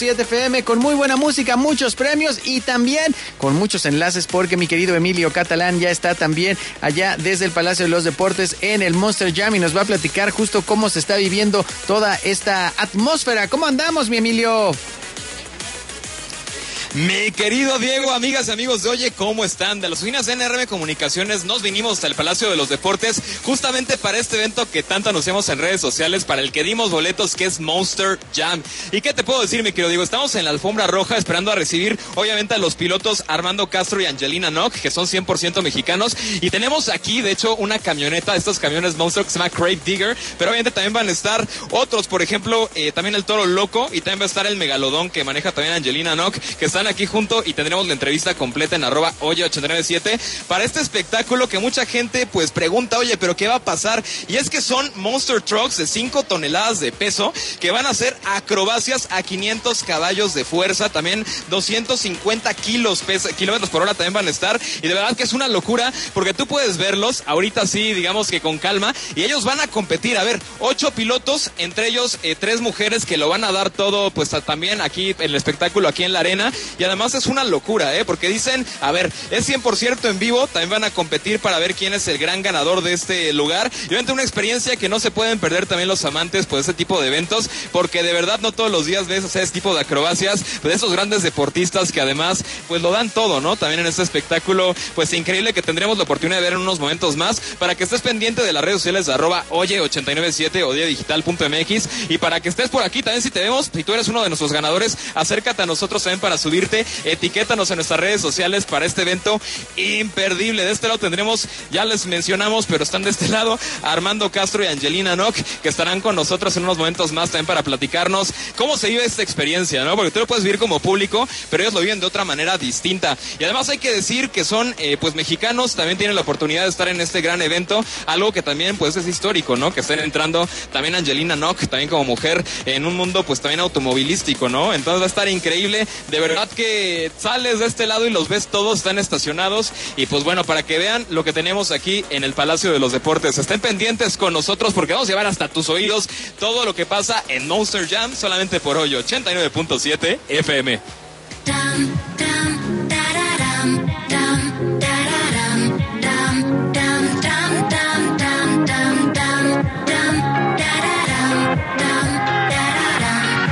7 FM con muy buena música, muchos premios y también con muchos enlaces porque mi querido Emilio Catalán ya está también allá desde el Palacio de los Deportes en el Monster Jam y nos va a platicar justo cómo se está viviendo toda esta atmósfera. ¿Cómo andamos, mi Emilio? Mi querido Diego, amigas y amigos de Oye, ¿cómo están? De las oficinas de NRM Comunicaciones nos vinimos hasta el Palacio de los Deportes justamente para este evento que tanto anunciamos en redes sociales, para el que dimos boletos, que es Monster Jam. ¿Y qué te puedo decir, mi querido Diego? Estamos en la alfombra roja esperando a recibir, obviamente, a los pilotos Armando Castro y Angelina Nock, que son 100% mexicanos. Y tenemos aquí, de hecho, una camioneta, estos camiones Monster que se llama Crave Digger, pero obviamente también van a estar otros, por ejemplo, también el Toro Loco, y también va a estar el Megalodón que maneja también Angelina Nock, que están aquí junto, y tendremos la entrevista completa en @Oye897 para este espectáculo que mucha gente pues pregunta, oye, pero ¿qué va a pasar? Y es que son Monster Trucks de 5 toneladas de peso que van a hacer acrobacias a 500 caballos de fuerza, también 250 kilómetros por hora también van a estar, y de verdad que es una locura porque tú puedes verlos ahorita sí, digamos que con calma, y ellos van a competir, a ver, 8 pilotos, entre ellos 3 mujeres que lo van a dar todo pues también aquí en el espectáculo, aquí en la arena, y además es una locura, porque dicen, a ver, es 100% en vivo, también van a competir para ver quién es el gran ganador de este lugar, y obviamente una experiencia que no se pueden perder también los amantes pues de este tipo de eventos, porque de verdad no todos los días ves hacer este tipo de acrobacias, pues de esos grandes deportistas que además pues lo dan todo, ¿no? También en este espectáculo pues increíble que tendremos la oportunidad de ver en unos momentos más, para que estés pendiente de las redes sociales de @Oye897 o diadigital.mx, y para que estés por aquí también, si te vemos, si tú eres uno de nuestros ganadores, acércate a nosotros también para subirte, etiquétanos en nuestras redes sociales para este evento imperdible. De este lado tendremos, ya les mencionamos, pero están de este lado, Armando Castro y Angelina Nock, que estarán con nosotros en unos momentos más también para platicarnos cómo se vive esta experiencia, ¿no? Porque tú lo puedes vivir como público, pero ellos lo viven de otra manera distinta. Y además hay que decir que son pues mexicanos, también tienen la oportunidad de estar en este gran evento, algo que también pues es histórico, ¿no? Que estén entrando también Angelina Nock, también como mujer, en un mundo pues también automovilístico, ¿no? Entonces va a estar increíble, de verdad que sales de este lado y los ves todos, están estacionados, y pues bueno, para que vean lo que tenemos aquí en el Palacio de los Deportes, estén pendientes con nosotros porque vamos a llevar hasta tus oídos todo lo que pasa en Monster Jam, solamente por Oye 89.7 FM.